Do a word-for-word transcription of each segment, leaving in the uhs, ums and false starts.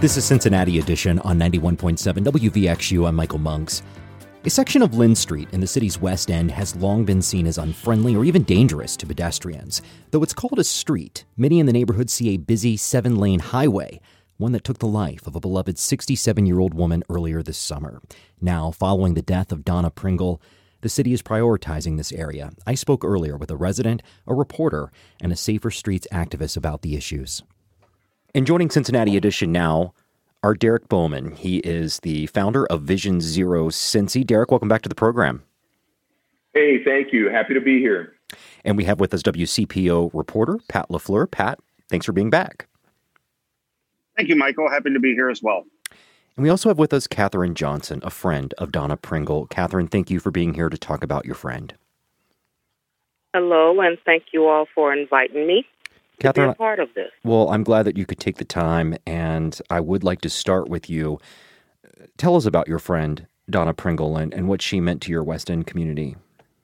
This is Cincinnati Edition on ninety-one point seven W V X U. I'm Michael Monks. A section of Lynn Street in the city's West End has long been seen as unfriendly or even dangerous to pedestrians. Though it's called a street, many in the neighborhood see a busy seven-lane highway, one that took the life of a beloved sixty-seven-year-old woman earlier this summer. Now, following the death of Donna Pringle, the city is prioritizing this area. I spoke earlier with a resident, a reporter, and a Safer Streets activist about the issues. And joining Cincinnati Edition now are Derek Bowman. He is the founder of Vision Zero Cincy. Derek, welcome back to the program. Hey, thank you. Happy to be here. And we have with us W C P O reporter Pat LaFleur. Pat, thanks for being back. Thank you, Michael. Happy to be here as well. And we also have with us Catherine Johnson, a friend of Donna Pringle. Catherine, thank you for being here to talk about your friend. Hello, and thank you all for inviting me. Catherine, to be a part of this. Well, I'm glad that you could take the time, and I would like to start with you. Tell us about your friend, Donna Pringle, and, and what she meant to your West End community.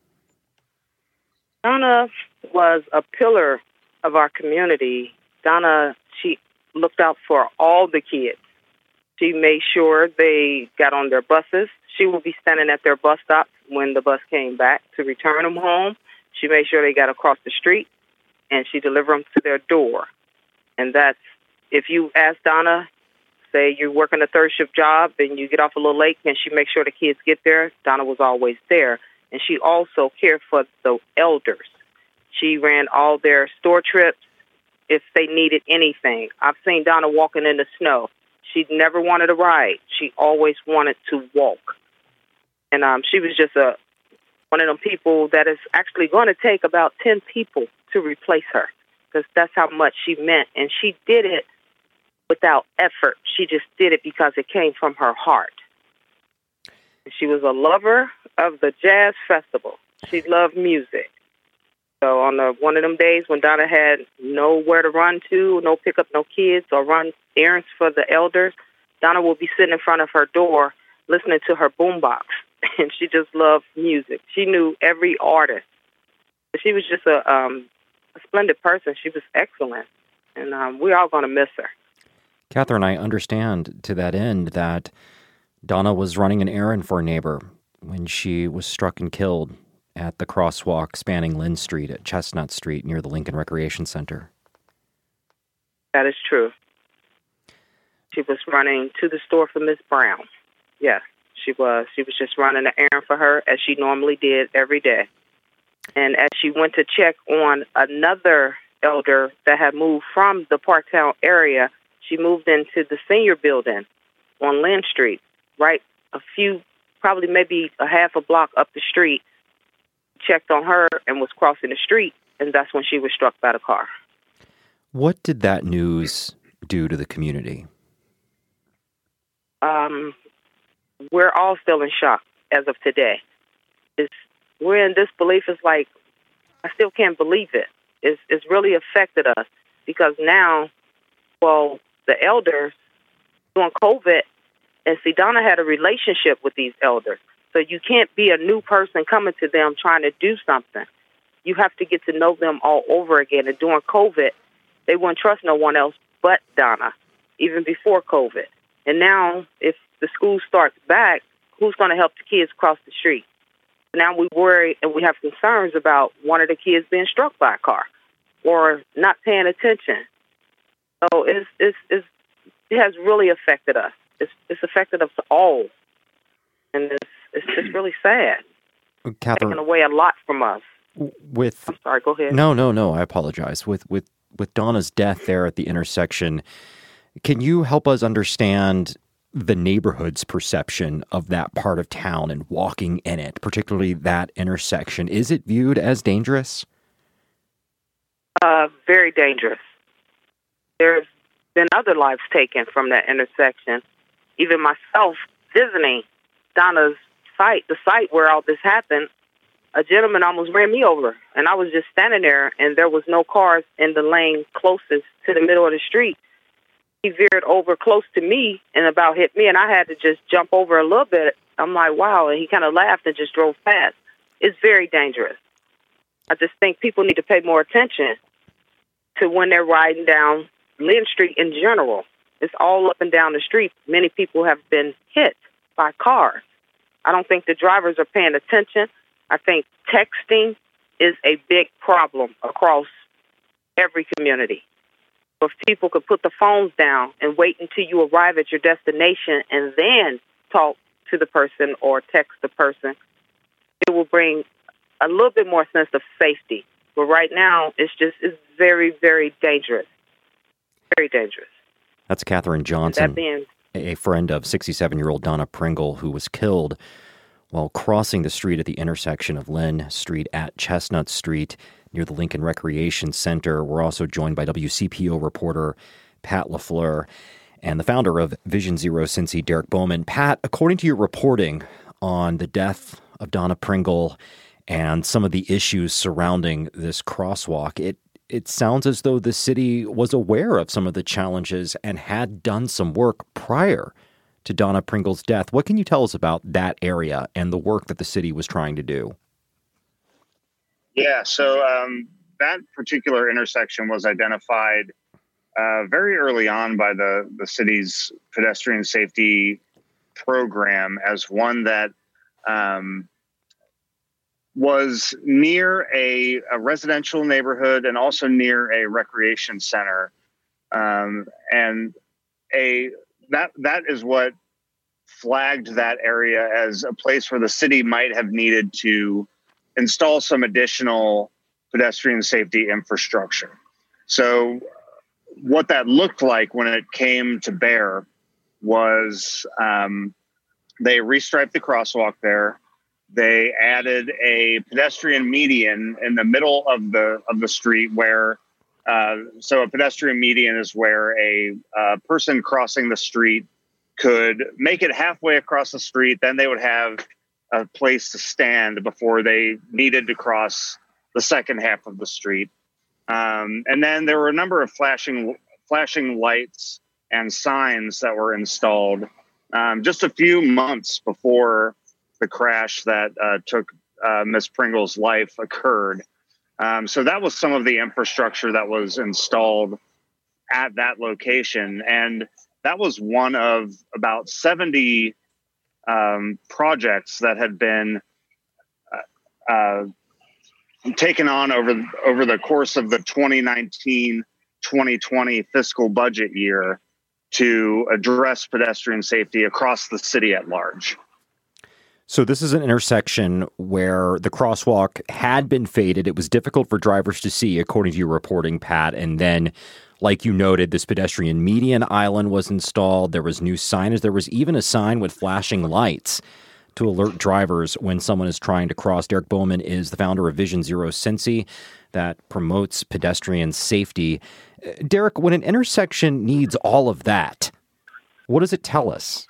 Donna was a pillar of our community. Donna, she looked out for all the kids. She made sure they got on their buses. She would be standing at their bus stop when the bus came back to return them home. She made sure they got across the street, and she delivered them to their door. And that's, if you ask Donna, say you're working a third shift job and you get off a little late, can she make sure the kids get there? Donna was always there. And she also cared for the elders. She ran all their store trips if they needed anything. I've seen Donna walking in the snow. She never wanted a ride. She always wanted to walk. And um, she was just a one of them people that is actually going to take about ten people to replace her, because that's how much she meant. And she did it without effort. She just did it because it came from her heart. She was a lover of the jazz festival. She loved music. So on the, one of them days when Donna had nowhere to run to, no pick up no kids or run errands for the elders, Donna would be sitting in front of her door listening to her boombox. And she just loved music. She knew every artist. She was just a, um, a splendid person. She was excellent. And um, we're all going to miss her. Catherine, I understand to that end that Donna was running an errand for a neighbor when she was struck and killed at the crosswalk spanning Lynn Street at Chestnut Street near the Lincoln Recreation Center. That is true. She was running to the store for Miss Brown. Yes, she was. She was just running an errand for her as she normally did every day. And as she went to check on another elder that had moved from the Parktown area, she moved into the senior building on Lynn Street, right a few, probably maybe a half a block up the street, checked on her and was crossing the street, and that's when she was struck by the car. What did that news do to the community? Um, we're all still in shock as of today. It's, we're in disbelief. It's like, I still can't believe it. It's, it's really affected us because now, well, the elders during COVID, and see, Donna had a relationship with these elders. So you can't be a new person coming to them trying to do something. You have to get to know them all over again. And during COVID, they wouldn't trust no one else but Donna, even before COVID. And now, if the school starts back, who's going to help the kids cross the street? Now we worry and we have concerns about one of the kids being struck by a car or not paying attention. So it's, it's, it's, it has really affected us. It's, it's affected us all. And it's, it's just really sad. Catherine, taking away a lot from us. With I'm sorry, go ahead. No, no, no, I apologize. With, with, with Donna's death there at the intersection, can you help us understand the neighborhood's perception of that part of town and walking in it, particularly that intersection? Is it viewed as dangerous? Uh, very dangerous. There's been other lives taken from that intersection. Even myself visiting Donna's site, the site where all this happened, a gentleman almost ran me over, and I was just standing there, and there was no cars in the lane closest to the middle of the street. He veered over close to me and about hit me, and I had to just jump over a little bit. I'm like, wow, and he kind of laughed and just drove past. It's very dangerous. I just think people need to pay more attention to when they're riding down Lynn Street in general. It's all up and down the street. Many people have been hit by cars. I don't think the drivers are paying attention. I think texting is a big problem across every community. If people could put the phones down and wait until you arrive at your destination and then talk to the person or text the person, it will bring a little bit more sense of safety. But right now, it's just it's very, very dangerous. Very dangerous. That's Catherine Johnson, That being, a friend of sixty-seven-year-old Donna Pringle, who was killed while crossing the street at the intersection of Lynn Street at Chestnut Street near the Lincoln Recreation Center. We're also joined by W C P O reporter Pat LaFleur and the founder of Vision Zero Cincy, Derek Bowman. Pat, according to your reporting on the death of Donna Pringle and some of the issues surrounding this crosswalk, it it sounds as though the city was aware of some of the challenges and had done some work prior to Donna Pringle's death. What can you tell us about that area and the work that the city was trying to do? Yeah, so um, that particular intersection was identified uh, very early on by the, the city's pedestrian safety program as one that um, was near a, a residential neighborhood and also near a recreation center. Um, and a that that is what flagged that area as a place where the city might have needed to install some additional pedestrian safety infrastructure. So what that looked like when it came to bear was um, they restriped the crosswalk there. They added a pedestrian median in the middle of the of the street where, uh, so a pedestrian median is where a uh, person crossing the street could make it halfway across the street. Then they would have a place to stand before they needed to cross the second half of the street. Um, and then there were a number of flashing flashing lights and signs that were installed um, just a few months before the crash that uh, took uh, Miss Pringle's life occurred. Um, so that was some of the infrastructure that was installed at that location. And that was one of about seventy um, projects that had been uh, uh, taken on over, over the course of the twenty nineteen twenty twenty fiscal budget year to address pedestrian safety across the city at large. So this is an intersection where the crosswalk had been faded. It was difficult for drivers to see, according to your reporting, Pat. And then, like you noted, this pedestrian median island was installed. There was new signage. There was even a sign with flashing lights to alert drivers when someone is trying to cross. Derek Bowman is the founder of Vision Zero Cincy that promotes pedestrian safety. Derek, when an intersection needs all of that, what does it tell us?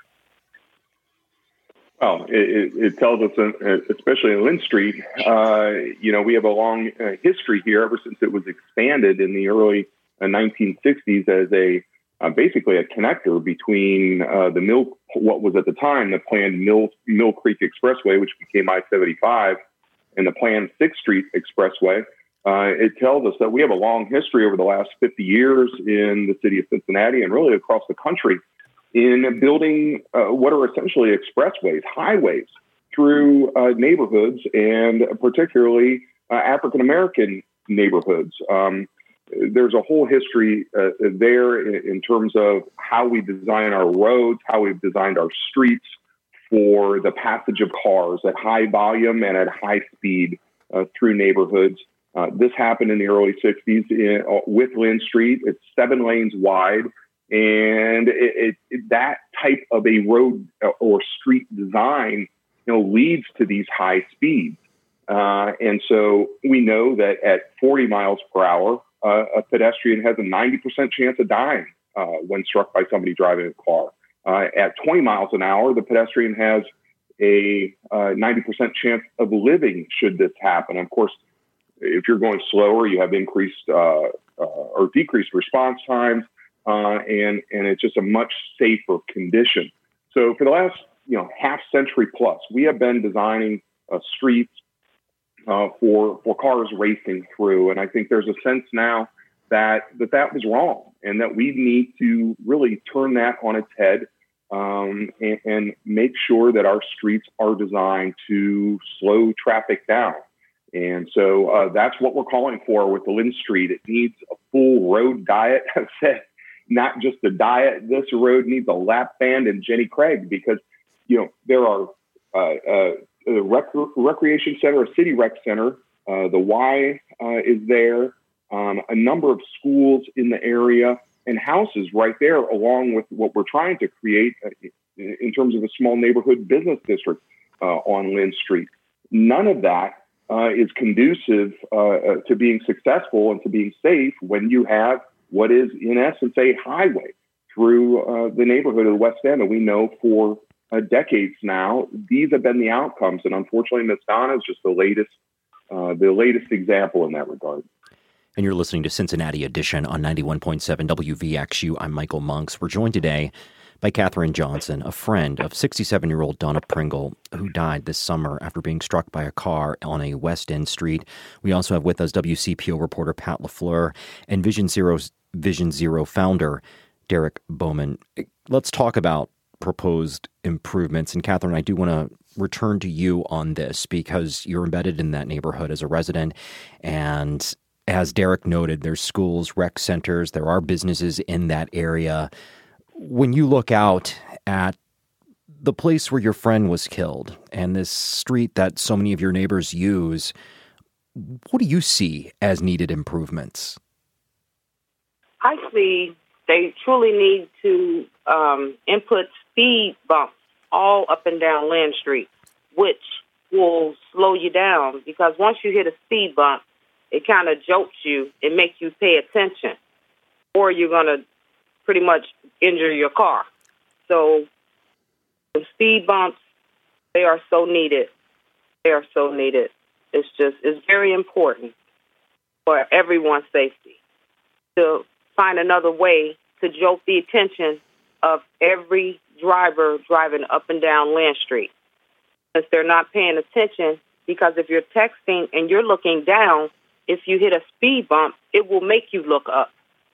Well, it, it tells us, especially in Lynn Street, uh, you know, we have a long uh, history here ever since it was expanded in the early uh, nineteen sixties as a uh, basically a connector between uh, the Mill, what was at the time the planned Mill, Mill Creek Expressway, which became I seventy-five, and the planned sixth Street Expressway. Uh, it tells us that we have a long history over the last fifty years in the city of Cincinnati and really across the country in building uh, what are essentially expressways, highways through uh, neighborhoods and particularly uh, African-American neighborhoods. Um, there's a whole history uh, there in, in terms of how we design our roads, how we've designed our streets for the passage of cars at high volume and at high speed uh, through neighborhoods. Uh, this happened in the early sixties in, uh, with Lynn Street. It's seven lanes wide. And it, it, it, that type of a road or street design, you know, leads to these high speeds. Uh, and so we know that at forty miles per hour, uh, a pedestrian has a ninety percent chance of dying uh, when struck by somebody driving a car. Uh, at twenty miles an hour, the pedestrian has a uh, ninety percent chance of living should this happen. Of course, if you're going slower, you have increased uh, uh, or decreased response times. Uh, and, and it's just a much safer condition. So for the last, you know, half century plus, we have been designing uh, streets uh, for, for cars racing through. And I think there's a sense now that that that was wrong, and that we need to really turn that on its head, um, and, and make sure that our streets are designed to slow traffic down. And so uh, that's what we're calling for with the Lynn Street. It needs a full road diet. I've said not just a diet. This road needs a lap band and Jenny Craig, because, you know, there are uh, uh, a rec- recreation center, a city rec center. Uh, the Y uh, is there. Um, a number of schools in the area and houses right there, along with what we're trying to create uh, in terms of a small neighborhood business district uh, on Lynn Street. None of that uh, is conducive uh, uh, to being successful and to being safe when you have what is, in essence, a highway through uh, the neighborhood of the West End. And we know for uh, decades now, these have been the outcomes. And unfortunately, Miss Donna is just the latest, uh, the latest example in that regard. And you're listening to Cincinnati Edition on ninety-one point seven W V X U. I'm Michael Monks. We're joined today by Catherine Johnson, a friend of sixty-seven-year-old Donna Pringle, who died this summer after being struck by a car on a West End street. We also have with us W C P O reporter Pat LaFleur and Vision Zero's Vision Zero founder Derek Bowman. Let's talk about proposed improvements. And Catherine, I do want to return to you on this because you're embedded in that neighborhood as a resident. And as Derek noted, there's schools, rec centers, there are businesses in that area. When you look out at the place where your friend was killed and this street that so many of your neighbors use, what do you see as needed improvements? I see they truly need to um, input speed bumps all up and down Lynn Street, which will slow you down, because once you hit a speed bump, it kind of jolts you and makes you pay attention, or you're going to pretty much injure your car. So the speed bumps, they are so needed. They are so needed. It's just, it's very important for everyone's safety to find another way to jolt the attention of every driver driving up and down Lynn Street. If they're not paying attention, because if you're texting and you're looking down, if you hit a speed bump, it will make you look up.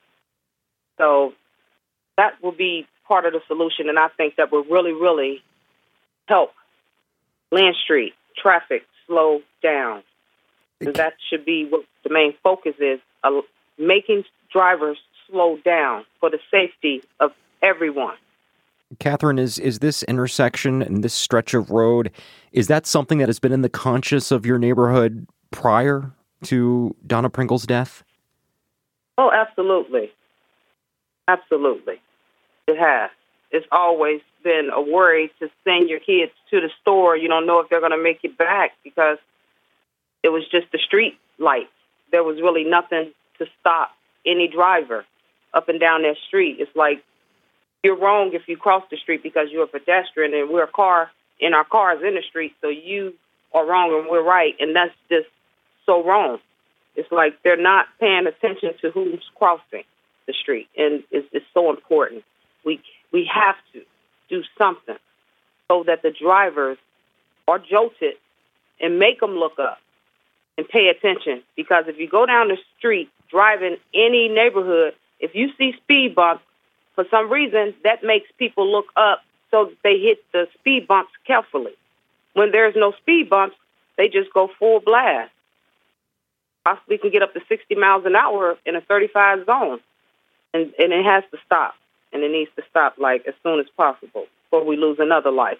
So that will be part of the solution, and I think that will really, really help Lynn Street traffic slow down. And that should be what the main focus is, uh, making drivers slow down for the safety of everyone. Catherine, is, is this intersection and this stretch of road, is that something that has been in the conscious of your neighborhood prior to Donna Pringle's death? Oh, absolutely. Absolutely. It has. It's always been a worry to send your kids to the store. You don't know if they're going to make it back because it was just the street lights. There was really nothing to stop any driver up and down that street. It's like you're wrong if you cross the street because you're a pedestrian and we're a car in our cars in the street, so you are wrong and we're right, and that's just so wrong. It's like they're not paying attention to who's crossing the street, and it's, it's so important. We we have to do something so that the drivers are jolted and make them look up and pay attention, because if you go down the street driving any neighborhood, if you see speed bumps, for some reason, that makes people look up so that they hit the speed bumps carefully. When there's no speed bumps, they just go full blast. Possibly can get up to sixty miles an hour in a thirty-five zone. And, and it has to stop. And it needs to stop, like, as soon as possible before we lose another life.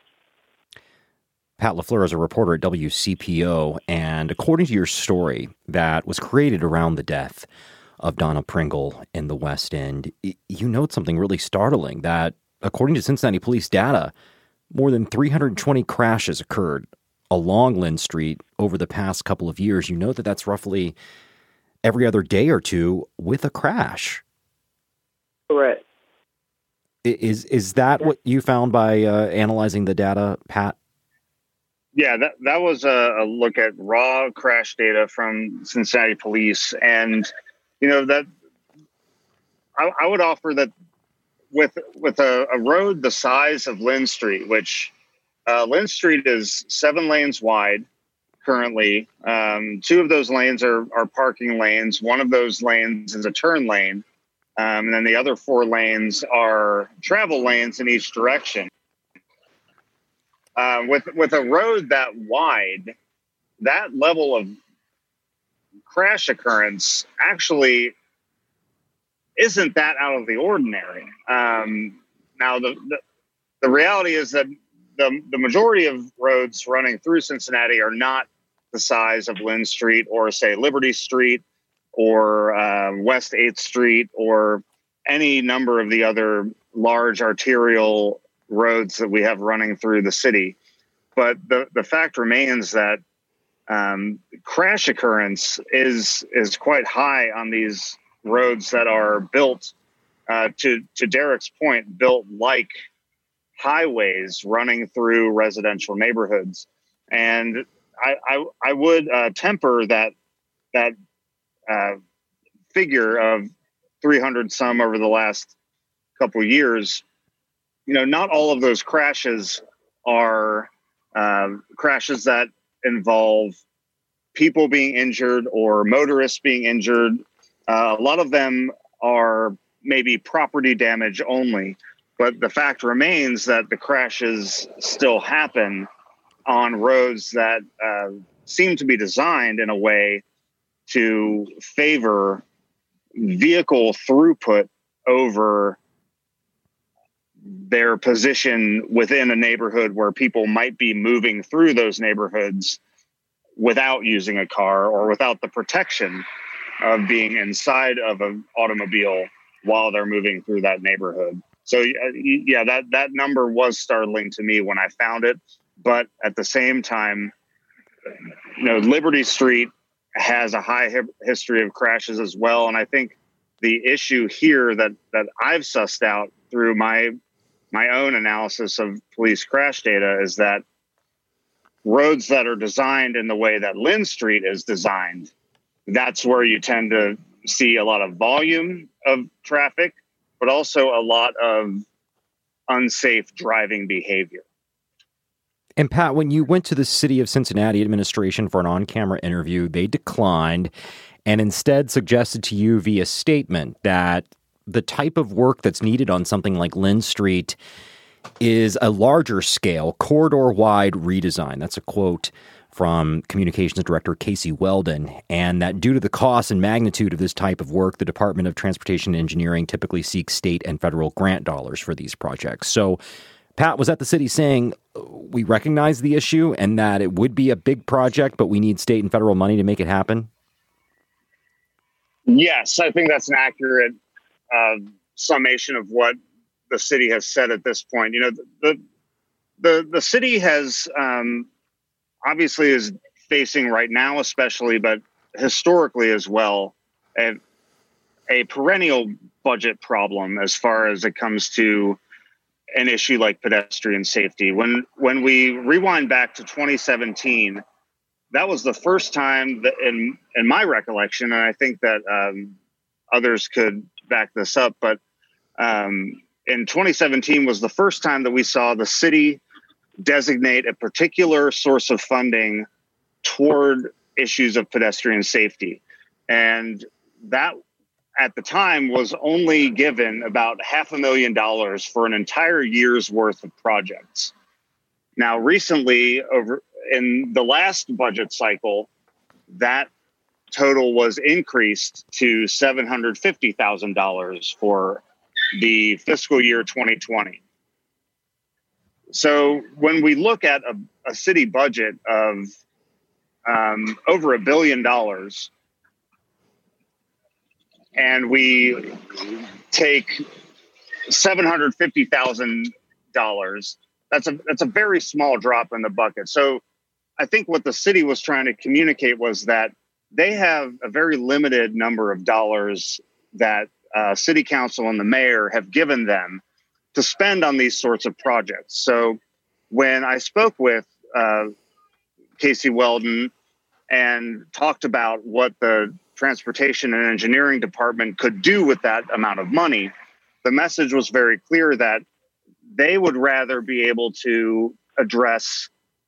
Pat LaFleur is a reporter at W C P O, and according to your story that was created around the death of Donna Pringle in the West End, you note something really startling, that according to Cincinnati police data, more than three hundred twenty crashes occurred along Lynn Street over the past couple of years. You know that that's roughly every other day or two with a crash. Correct. Is is that what you found by uh, analyzing the data, Pat? Yeah, that, that was a, a look at raw crash data from Cincinnati police. And, you know, that I, I would offer that with with a, a road the size of Lynn Street, which uh, Lynn Street is seven lanes wide, currently. Um, two of those lanes are, are parking lanes. One of those lanes is a turn lane. Um, and then the other four lanes are travel lanes in each direction. Uh, with, with a road that wide, that level of crash occurrence actually isn't that out of the ordinary. Um, now, the, the the reality is that the, the majority of roads running through Cincinnati are not the size of Lynn Street or, say, Liberty Street or uh, West eighth Street or any number of the other large arterial roads that we have running through the city. But the, the fact remains that um, crash occurrence is is quite high on these roads that are built, uh, to, to Derek's point, built like highways running through residential neighborhoods. And I, I, I would uh, temper that that uh, figure of three hundred some over the last couple of years. You know, not all of those crashes are uh, crashes that involve people being injured or motorists being injured. Uh, a lot of them are maybe property damage only, but the fact remains that the crashes still happen on roads that uh, seem to be designed in a way to favor vehicle throughput over their position within a neighborhood where people might be moving through those neighborhoods without using a car or without the protection of being inside of an automobile while they're moving through that neighborhood. So uh, yeah, that, that number was startling to me when I found it. But at the same time, you know, Liberty Street has a high hi- history of crashes as well. And I think the issue here that, that I've sussed out through my my own analysis of police crash data is that roads that are designed in the way that Lynn Street is designed, that's where you tend to see a lot of volume of traffic, but also a lot of unsafe driving behavior. And Pat, when you went to the City of Cincinnati administration for an on-camera interview, they declined and instead suggested to you via statement that the type of work that's needed on something like Lynn Street is a larger scale, corridor-wide redesign. That's a quote from Communications Director Casey Weldon, and that due to the cost and magnitude of this type of work, the Department of Transportation and Engineering typically seeks state and federal grant dollars for these projects. So, Pat, was that the city saying we recognize the issue and that it would be a big project, but we need state and federal money to make it happen? Yes, I think that's an accurate uh, summation of what the city has said at this point. You know, the the the city has um, obviously is facing right now, especially, but historically as well, a, a perennial budget problem as far as it comes to an issue like pedestrian safety. When when we rewind back to twenty seventeen, that was the first time that in in my recollection, and I think that um, others could back this up, but um, in twenty seventeen was the first time that we saw the city designate a particular source of funding toward issues of pedestrian safety. And that at the time was only given about half a million dollars for an entire year's worth of projects. Now, recently, over in the last budget cycle, that total was increased to seven hundred fifty thousand dollars for the fiscal year twenty twenty. So when we look at a, a city budget of um, over a billion dollars, and we take seven hundred fifty thousand dollars, that's a that's a very small drop in the bucket. So I think what the city was trying to communicate was that they have a very limited number of dollars that uh, city council and the mayor have given them to spend on these sorts of projects. So when I spoke with uh, Casey Weldon and talked about what the transportation and engineering department could do with that amount of money, the message was very clear that they would rather be able to address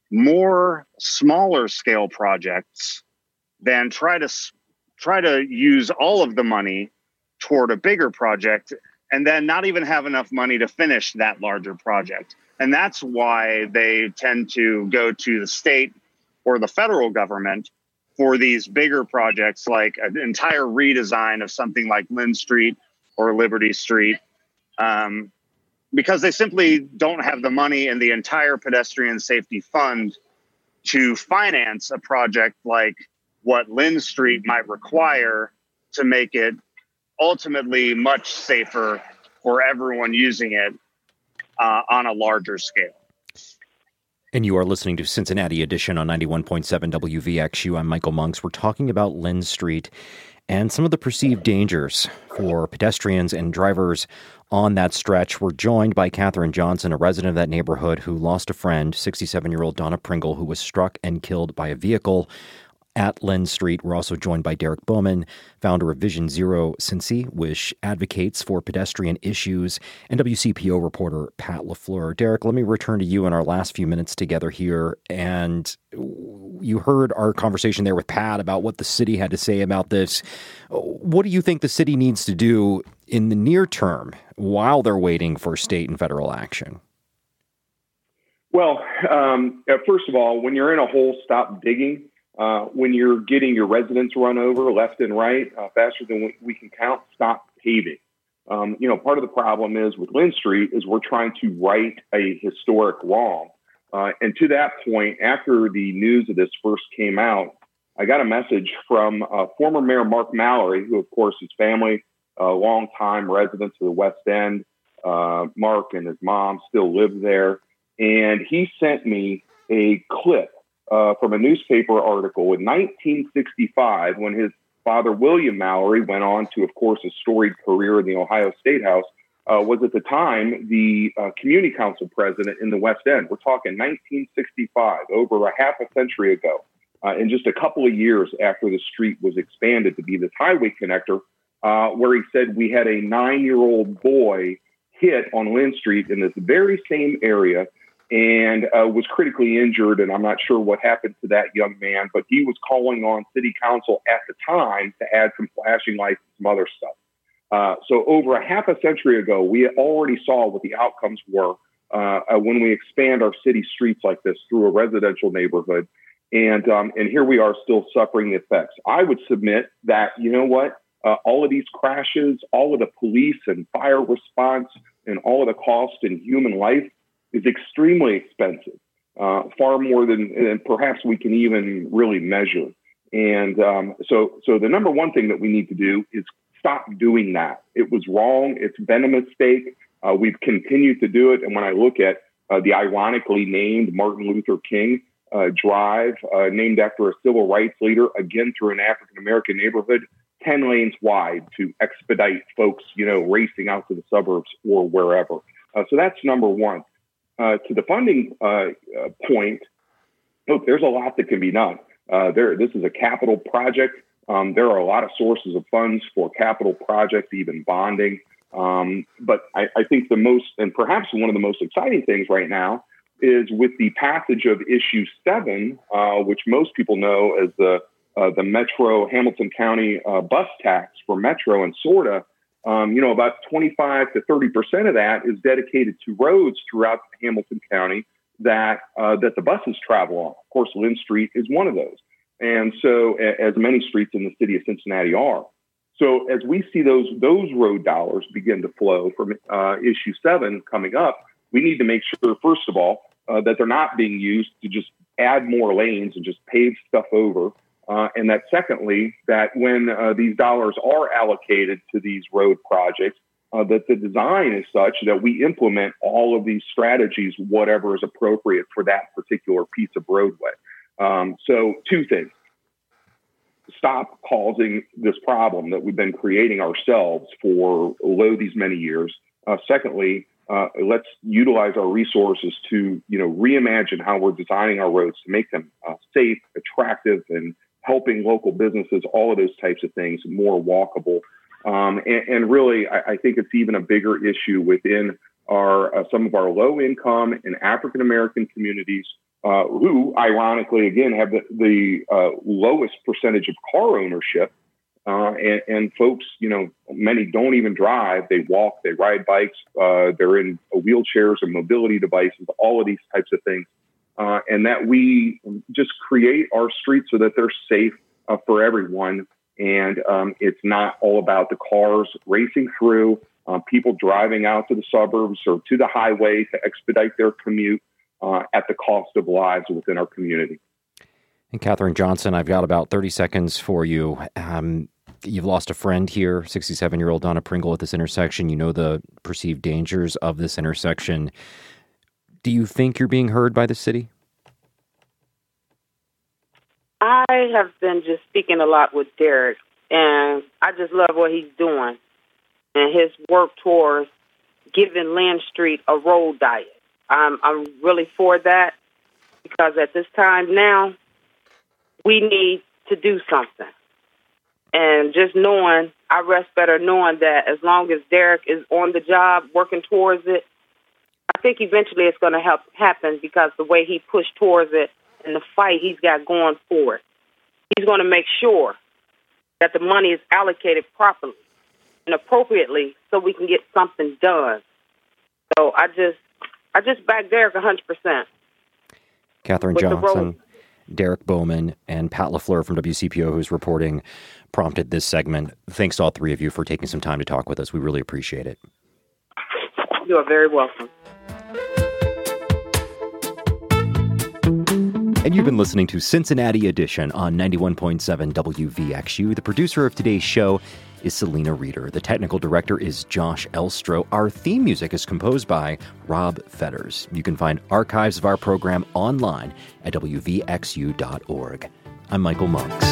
more smaller scale projects than try to try to use all of the money toward a bigger project and then not even have enough money to finish that larger project. And that's why they tend to go to the state or the federal government for these bigger projects, like an entire redesign of something like Lynn Street or Liberty Street, um, because they simply don't have the money in the entire pedestrian safety fund to finance a project like what Lynn Street might require to make it ultimately much safer for everyone using it uh, on a larger scale. And you are listening to Cincinnati Edition on ninety-one point seven W V X U. I'm Michael Monks. We're talking about Lynn Street and some of the perceived dangers for pedestrians and drivers on that stretch. We're joined by Catherine Johnson, a resident of that neighborhood who lost a friend, sixty-seven-year-old Donna Pringle, who was struck and killed by a vehicle at Lynn Street. We're also joined by Derek Bowman, founder of Vision Zero Cincy, which advocates for pedestrian issues, and W C P O reporter Pat LaFleur. Derek, let me return to you in our last few minutes together here. And you heard our conversation there with Pat about what the city had to say about this. What do you think the city needs to do in the near term while they're waiting for state and federal action? Well, um, first of all, when you're in a hole, stop digging. Uh, when you're getting your residents run over left and right uh, faster than we, we can count, stop paving. Um, you know, part of the problem is with Lynn Street is we're trying to right a historic wrong. Uh, and to that point, after the news of this first came out, I got a message from uh, former Mayor Mark Mallory, who, of course, his family, uh, longtime residents of the West End. Uh, Mark and his mom still live there. And he sent me a clip Uh, from a newspaper article in nineteen sixty-five, when his father, William Mallory, went on to, of course, a storied career in the Ohio State House, uh, was at the time the uh, community council president in the West End. We're talking nineteen sixty-five, over a half a century ago, uh, and just a couple of years after the street was expanded to be this highway connector, uh, where he said we had a nine-year-old boy hit on Lynn Street in this very same area and uh, was critically injured. And I'm not sure what happened to that young man, but he was calling on city council at the time to add some flashing lights and some other stuff. Uh, so over a half a century ago, we already saw what the outcomes were uh, uh, when we expand our city streets like this through a residential neighborhood. And, um, and here we are still suffering the effects. I would submit that, you know what, uh, all of these crashes, all of the police and fire response, and all of the cost in human life is extremely expensive, uh, far more than, than perhaps we can even really measure. And um, so, so the number one thing that we need to do is stop doing that. It was wrong. It's been a mistake. Uh, we've continued to do it. And when I look at uh, the ironically named Martin Luther King uh, Drive, uh, named after a civil rights leader, again through an African-American neighborhood, ten lanes wide to expedite folks, you know, racing out to the suburbs or wherever. Uh, so that's number one. Uh, to the funding uh, uh, point, look, there's a lot that can be done. Uh, there, this is a capital project. Um, there are a lot of sources of funds for capital projects, even bonding. Um, but I, I think the most, and perhaps one of the most exciting things right now, is with the passage of issue seven, uh, which most people know as the uh, the Metro Hamilton County uh, bus tax for Metro and SORTA. Um, you know, about twenty-five to thirty percent of that is dedicated to roads throughout Hamilton County that uh, that the buses travel on. Of course, Lynn Street is one of those. And so, as many streets in the city of Cincinnati are. So as we see those those road dollars begin to flow from uh, issue seven coming up, we need to make sure, first of all, uh, that they're not being used to just add more lanes and just pave stuff over. Uh, and that secondly, that when uh, these dollars are allocated to these road projects, uh, that the design is such that we implement all of these strategies, whatever is appropriate for that particular piece of roadway. Um, so two things. Stop causing this problem that we've been creating ourselves for lo these many years. Uh, secondly, uh, let's utilize our resources to, you know, reimagine how we're designing our roads to make them uh, safe, attractive, and helping local businesses, all of those types of things, more walkable. Um, and, and really, I, I think it's even a bigger issue within our uh, some of our low-income and African-American communities uh, who, ironically, again, have the, the uh, lowest percentage of car ownership. Uh, and, and folks, you know, many don't even drive. They walk, they ride bikes, uh, they're in wheelchairs or mobility devices, all of these types of things. Uh, and that we just create our streets so that they're safe uh, for everyone. And um, it's not all about the cars racing through, uh, people driving out to the suburbs or to the highway to expedite their commute uh, at the cost of lives within our community. And Catherine Johnson, I've got about thirty seconds for you. Um, you've lost a friend here, sixty-seven-year-old Donna Pringle at this intersection. You know the perceived dangers of this intersection. Do you think you're being heard by the city? I have been just speaking a lot with Derek, and I just love what he's doing and his work towards giving Lynn Street a road diet. I'm, I'm really for that because at this time now, we need to do something. And just knowing, I rest better knowing that as long as Derek is on the job, working towards it, I think eventually it's going to help happen because the way he pushed towards it and the fight he's got going for it, he's going to make sure that the money is allocated properly and appropriately so we can get something done. So I just, I just back Derek one hundred percent. Catherine Johnson, Derek Bowman, and Pat LaFleur from W C P O, who's reporting, prompted this segment. Thanks to all three of you for taking some time to talk with us. We really appreciate it. You are very welcome. And you've been listening to Cincinnati Edition on ninety-one point seven W V X U. The producer of today's show is Selena Reeder. The technical director is Josh Elstro. Our theme music is composed by Rob Fetters. You can find archives of our program online at W V X U dot org. I'm Michael Monks.